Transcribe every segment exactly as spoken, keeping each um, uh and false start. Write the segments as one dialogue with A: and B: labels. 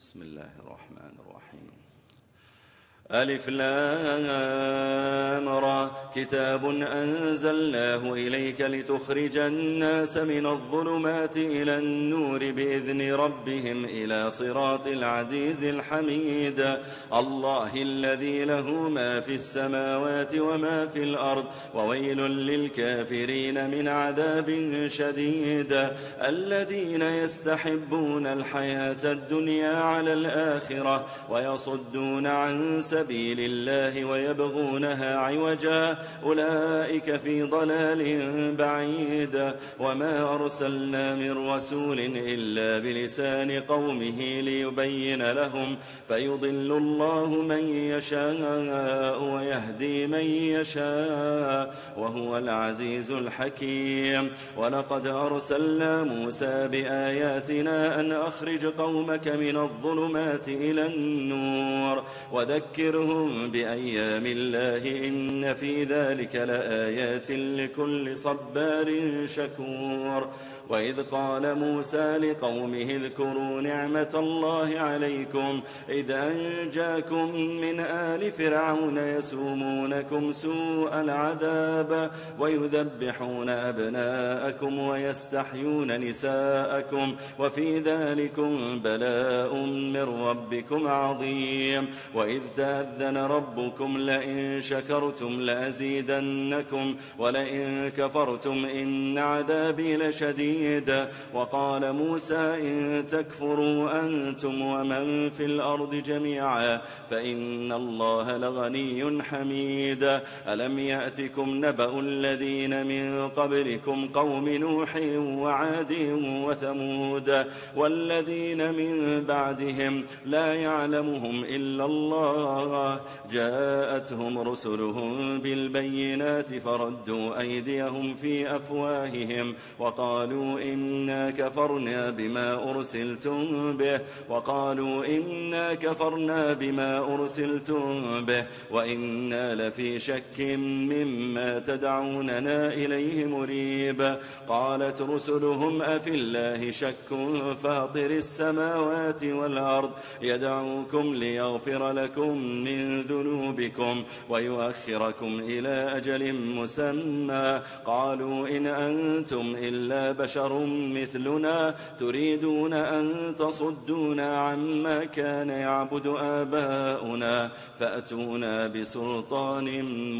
A: بسم الله الرحمن الرحيم. ألف لام را كتاب أنزلناه إليك لتخرج الناس من الظلمات إلى النور بإذن ربهم إلى صراط العزيز الحميد الله الذي له ما في السماوات وما في الأرض وويل للكافرين من عذاب شديد الذين يستحبون الحياة الدنيا على الآخرة ويصدون عن سبيل الله ويبغونها عوجا أولئك في ضلال بعيد وما أرسلنا من رسول إلا بلسان قومه ليبين لهم فيضل الله من يشاء ويهدي من يشاء وهو العزيز الحكيم. ولقد أرسلنا موسى بآياتنا أن أخرج قومك من الظلمات إلى النور وذكرهم بأيام الله إن في ذلك لآيات لكل صبار شكور. وإذ قال موسى لقومه اذكروا نعمة الله عليكم إذ أنجاكم من آل فرعون يسومونكم سوء العذاب ويذبحون أبناءكم ويستحيون نساءكم وفي ذلكم بلاء من ربكم عظيم. وإذ تأذن ربكم لئن شكرتم لأزيدنكم ولئن كفرتم إن عذابي لشديد. وقال موسى إن تكفروا أنتم ومن في الأرض جميعا فإن الله لغني حميد. ألم يأتكم نبأ الذين من قبلكم قوم نوح وعاد وثمود والذين من بعدهم لا يعلمهم إلا الله جاءتهم رسلهم بالبينات فردوا أيديهم في أفواههم وقالوا إنا كفرنا بما أرسلتم به وقالوا إنا كفرنا بما أرسلتم به وإنا لفي شك مما تدعوننا إليه مريب. قالت رسلهم أفي الله شك فاطر السماوات والأرض يدعوكم ليغفر لكم من ذنوبكم ويؤخركم إلى أجل مسمى قالوا إن أنتم إلا بشر مثلنا تريدون أن تصدونا عما كان يعبد آباؤنا فأتونا بسلطان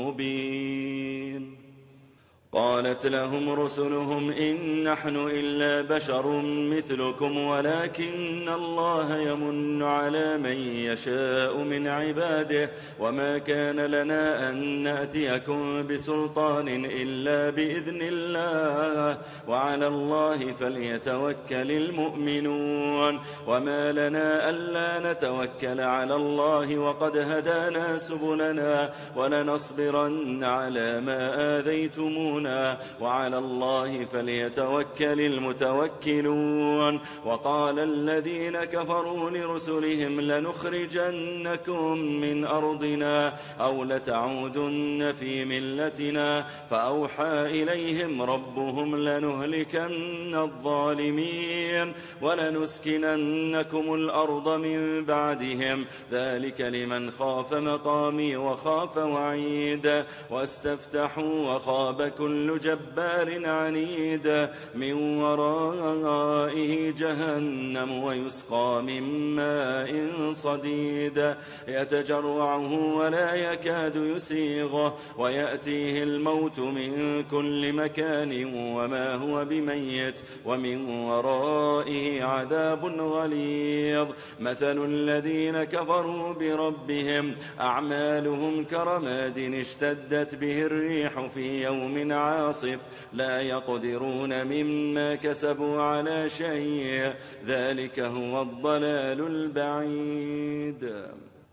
A: مبين. قالت لهم رسلهم إن نحن إلا بشر مثلكم ولكن الله يمن على من يشاء من عباده وما كان لنا أن نأتيكم بسلطان إلا بإذن الله وعلى الله فليتوكل المؤمنون. وما لنا ألا نتوكل على الله وقد هدانا سبلنا ولنصبرن على ما آذيتمونا وعلى الله فليتوكل المتوكلون. وقال الذين كفروا لرسلهم لنخرجنكم من أرضنا أو لتعودن في ملتنا فأوحى إليهم ربهم لنهلكن الظالمين ولنسكننكم الأرض من بعدهم ذلك لمن خاف مقامي وخاف وعيد واستفتحوا وخاب كل جبار عنيد من ورائه جهنم ويسقى من ماء صديد يتجرعه ولا يكاد يسيغه ويأتيه الموت من كل مكان وما هو بميت ومن ورائه عذاب غليظ. مثل الذين كفروا بربهم أعمالهم كرماد اشتدت به الريح في يوم عاصف لا يقدرون مما كسبوا على شيء ذلك هو الضلال البعيد.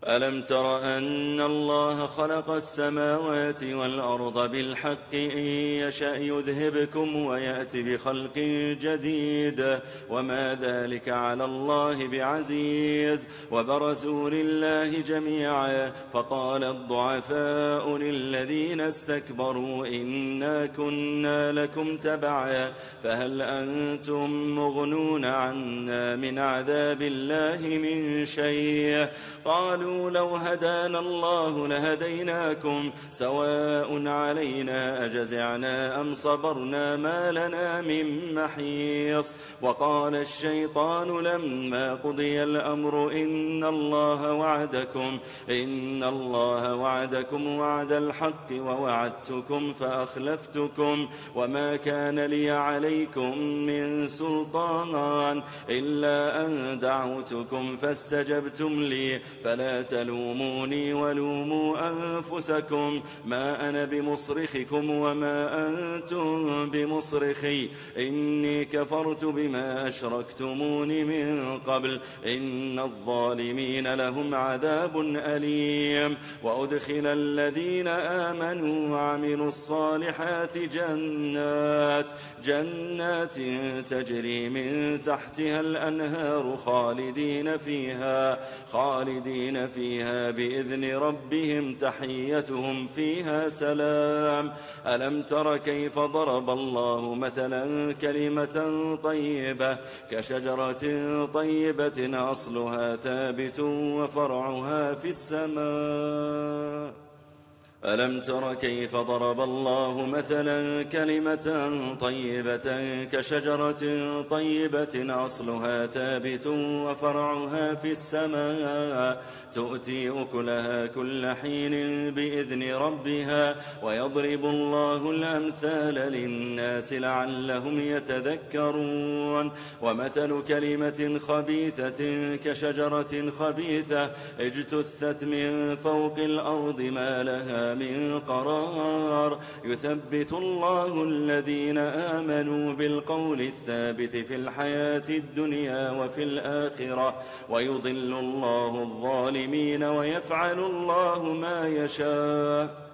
A: ألم تر أن الله خلق السماوات والأرض بالحق إن يشأ يذهبكم ويأتي بخلق جديد وما ذلك على الله بعزيز وبرزوا لله جميعا فقال الضعفاء للذين استكبروا إنا كنا لكم تبعا فهل أنتم مغنون عنا من عذاب الله من شيء قالوا لو هدانا الله لهديناكم سواء علينا أجزعنا أم صبرنا ما لنا من محيص وقال الشيطان لما قضي الأمر إن الله وعدكم إن الله وعدكم وعد الحق ووعدتكم فأخلفتكم وما كان لي عليكم من سلطان إلا أن دعوتكم فاستجبتم لي فلا تلوموني ولوموا أنفسكم ما أنا بمصرخكم وما أنتم بمصرخي إني كفرت بما أشركتمون من قبل إن الظالمين لهم عذاب أليم وأدخل الذين آمنوا وعملوا الصالحات جنات جنات تجري من تحتها الأنهار خالدين فيها خالدين فيها بإذن ربهم تحيتهم فيها سلام ألم تر كيف ضرب الله مثلا كلمة طيبة كشجرة طيبة أصلها ثابت وفرعها في السماء ألم تر كيف ضرب الله مثلا كلمة طيبة كشجرة طيبة أصلها ثابت وفرعها في السماء تؤتي أكلها كل حين بإذن ربها ويضرب الله الأمثال للناس لعلهم يتذكرون ومثل كلمة خبيثة كشجرة خبيثة اجتثت من فوق الأرض ما لها من قرار يثبت الله الذين آمنوا بالقول الثابت في الحياة الدنيا وفي الآخرة ويضل الله الظالمين ويفعل الله ما يشاء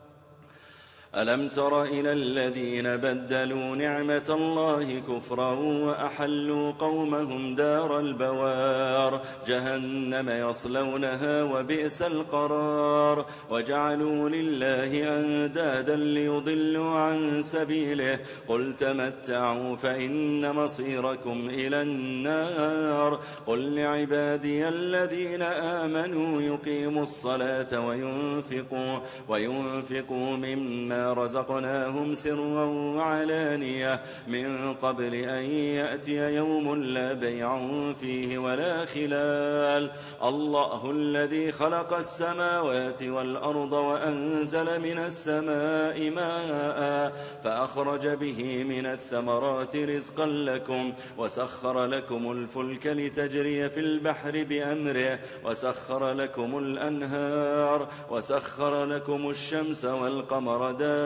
A: ألم تر إلى الذين بدلوا نعمة الله كفرا وأحلوا قومهم دار البوار جهنم يصلونها وبئس القرار وجعلوا لله أندادا ليضلوا عن سبيله قل تمتعوا فإن مصيركم إلى النار قل لعبادي الذين آمنوا يقيموا الصلاة وينفقوا, وينفقوا مما رزقناهم سرا وعلانية من قبل أن يأتي يوم لا بيع فيه ولا خلال الله الذي خلق السماوات والأرض وأنزل من السماء ماء فأخرج به من الثمرات رزقا لكم وسخر لكم الفلك لتجري في البحر بأمره وسخر لكم الأنهار وسخر لكم الشمس والقمر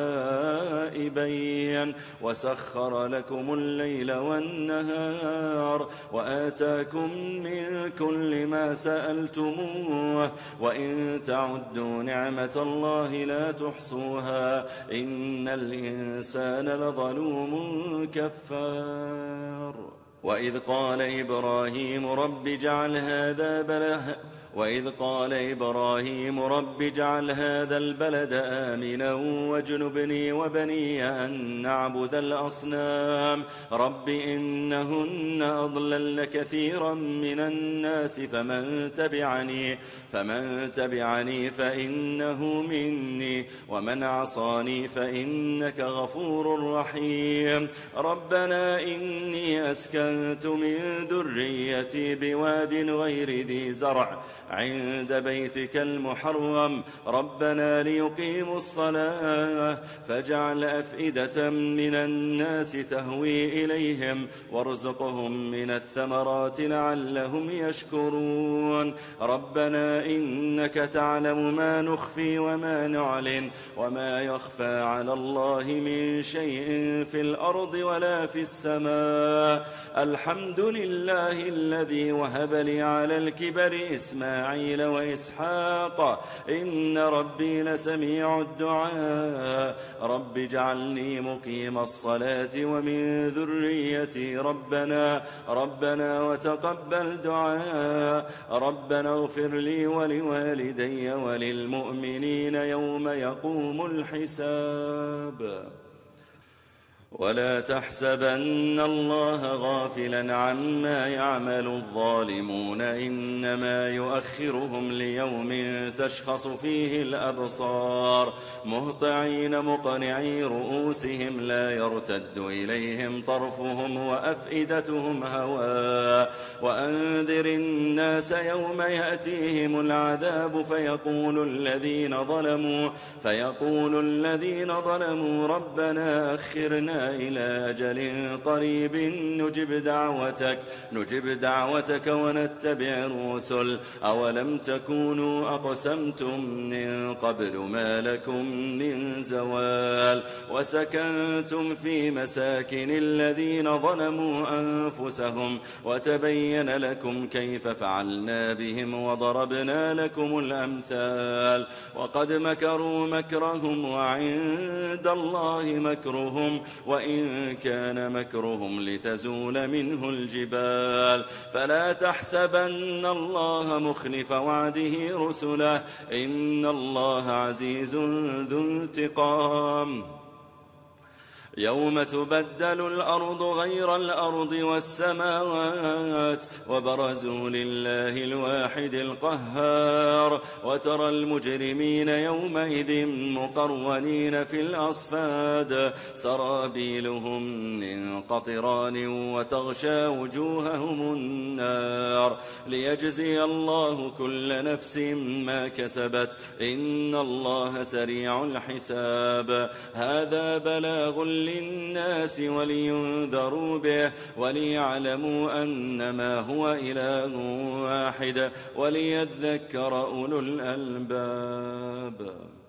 A: دائبين وسخر لكم الليل والنهار وآتاكم من كل ما سألتموه وإن تعدوا نعمة الله لا تحصوها إن الإنسان لظلوم كفار وإذ قال إبراهيم رب اجعل هذا بلد وإذ قال إبراهيم رب اجعل هذا البلد آمنا واجنبني وبني أن نعبد الأصنام رب إنهن أضللن كثيرا من الناس فمن تبعني فمن تبعني فإنه مني ومن عصاني فإنك غفور رحيم ربنا إني أسكنت من ذريتي بواد غير ذي زرع عند بيتك المحرم ربنا ليقيموا الصلاة فاجعل أفئدة من الناس تهوي إليهم وارزقهم من الثمرات لعلهم يشكرون ربنا إنك تعلم ما نخفي وما نعلن وما يخفى على الله من شيء في الأرض ولا في السماء الحمد لله الذي وهب لي على الكبر إسماعيل وإسماعيل وإسحاق إن ربي لسميع الدعاء رب اجعلني مقيم الصلاة ومن ذريتي ربنا ربنا وتقبل دعاء ربنا اغفر لي ولوالدي وللمؤمنين يوم يقوم الحساب ولا تحسبن الله غافلا عما يعمل الظالمون إنما يؤخرهم ليوم تشخص فيه الأبصار مهطعين مقنعي رؤوسهم لا يرتد إليهم طرفهم وأفئدتهم هواء وأنذر الناس يوم يأتيهم العذاب فيقول الذين ظلموا فيقول الذين ظلموا ربنا أخرنا إلى أجل قريب نجب دعوتك نجب دعوتك ونتبع الرسل أولم تكونوا أقسمتم من قبل ما لكم من زوال وسكنتم في مساكن الذين ظلموا أنفسهم وتبين لكم كيف فعلنا بهم وضربنا لكم الأمثال وقد مكروا مكرهم وعند الله مكرهم وإن كان مكرهم لتزول منه الجبال فلا تحسبن الله مخلف وعده رسله إن الله عزيز ذو انتقام يوم تبدل الأرض غير الأرض والسماوات وبرزوا لله الواحد القهار وترى المجرمين يومئذ مقرونين في الأصفاد سرابيلهم من قطران وتغشى وجوههم النار ليجزي الله كل نفس ما كسبت إن الله سريع الحساب هذا بلاغ للناس ولينذروا به وليعلموا أنما هو إله واحد وليذكر أولو الألباب